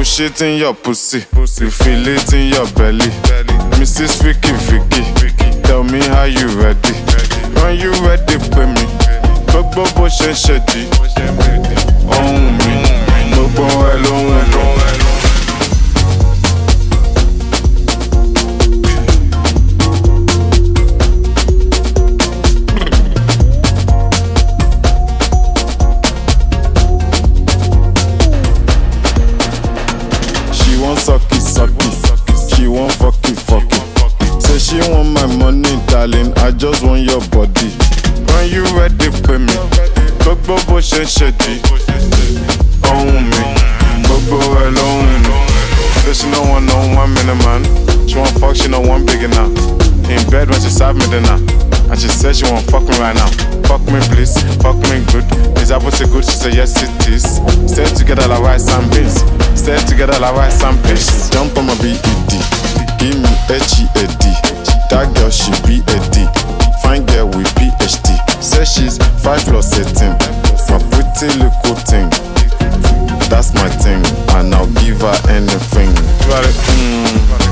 push it in your pussy. You feel it in your belly. Mrs. Vicky Vicky, tell me how you ready. When you ready, pay me. Gbogbo bó ṣe ṣe di ohun mi, gbogbo ẹ lóhùn mi. She want sucky sucky, she want fucky fucky. Say she want my money, darling, I just want your body. When you ready, pay me. Gbogbo bó ṣe ṣe di ohun mi, gbogbo ẹ lóhùn mi. Say she no want no 1 minute man. She want fuck, she no want big enough. In bed when she serve me dinner, and she said she want fuck me right now. Fuck me please, fuck me good. Is that pussy good? She said yes it is. Stay together like rice and beans. Stay together like rice and peas. Jump on my BED, give me HEAD. That girl she be a D. Fine girl with PhD. Say she's 5 plus 18. My pretty little thing. That's my thing, and I'll give her anything.